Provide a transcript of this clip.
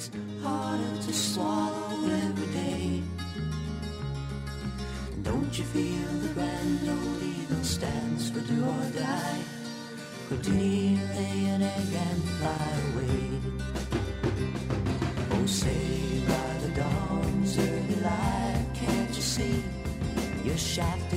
it's harder to swallow every day. Don't you feel the grand old eagle stands for do or die? Could he lay an egg and fly away? Oh, say by the dawn's early light, can't you see your shaft